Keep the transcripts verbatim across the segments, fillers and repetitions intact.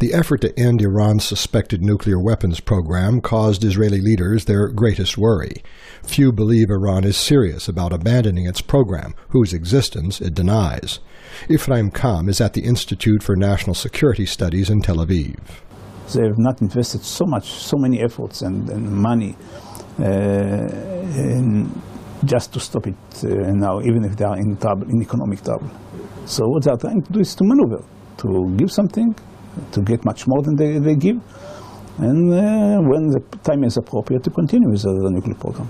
The effort to end Iran's suspected nuclear weapons program caused Israeli leaders their greatest worry. Few believe Iran is serious about abandoning its program, whose existence it denies. Ephraim Kam is at the Institute for National Security Studies in Tel Aviv. They have not invested so much, so many efforts and, and money uh, in just to stop it uh, now, even if they are in trouble, in economic trouble. So what they are trying to do is to maneuver, to give something, to get much more than they, they give, and uh, when the time is appropriate, to continue with the nuclear program.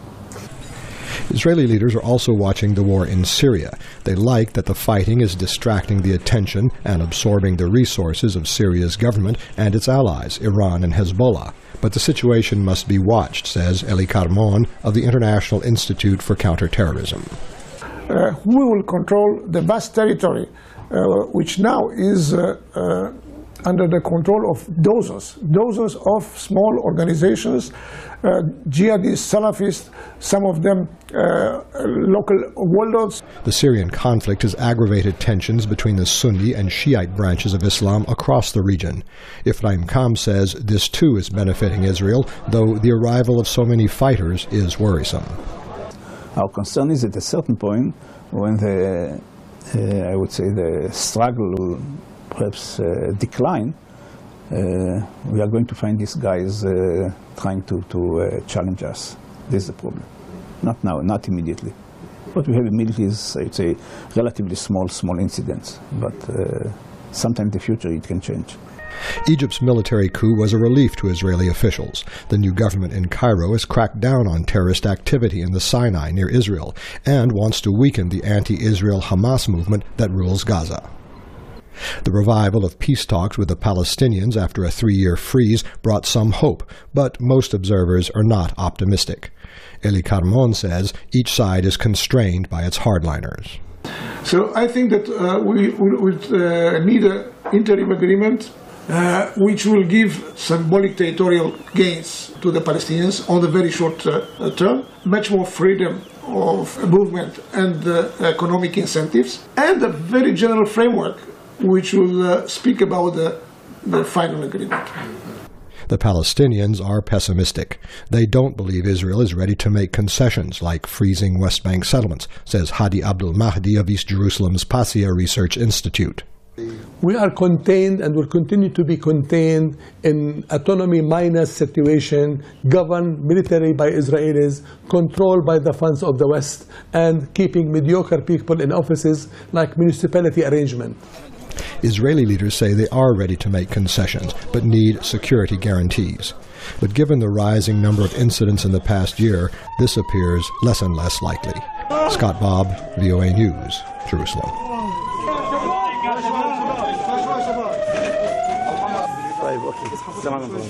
Israeli leaders are also watching the war in Syria. They like that the fighting is distracting the attention and absorbing the resources of Syria's government and its allies, Iran and Hezbollah. But the situation must be watched, says Eli Carmon of the International Institute for Counterterrorism. Uh, we will control the vast territory, uh, which now is uh, uh, under the control of dozens, dozens of small organizations, uh, jihadists, Salafists, some of them uh, local warlords. The Syrian conflict has aggravated tensions between the Sunni and Shiite branches of Islam across the region. Ephraim Kam says this too is benefiting Israel, though the arrival of so many fighters is worrisome. Our concern is at a certain point when the, uh, I would say, the struggle will perhaps uh, decline, uh, we are going to find these guys uh, trying to, to uh, challenge us. This is the problem. Not now, not immediately. What we have immediately is, I would say, relatively small, small incidents. But uh, sometime in the future it can change. Egypt's military coup was a relief to Israeli officials. The new government in Cairo has cracked down on terrorist activity in the Sinai near Israel and wants to weaken the anti-Israel Hamas movement that rules Gaza. The revival of peace talks with the Palestinians after a three-year freeze brought some hope, but most observers are not optimistic. Eli Carmon says each side is constrained by its hardliners. So I think that uh, we would uh, need an interim agreement Uh, which will give symbolic territorial gains to the Palestinians on the very short uh, term, much more freedom of movement and uh, economic incentives, and a very general framework which will uh, speak about the, the final agreement. The Palestinians are pessimistic. They don't believe Israel is ready to make concessions like freezing West Bank settlements, says Hadi Abdul Mahdi of East Jerusalem's Passia Research Institute. We are contained and will continue to be contained in autonomy minus situation, governed militarily by Israelis, controlled by the funds of the West, and keeping mediocre people in offices like municipality arrangement. Israeli leaders say they are ready to make concessions, but need security guarantees. But given the rising number of incidents in the past year, this appears less and less likely. Scott Bobb, V O A News, Jerusalem.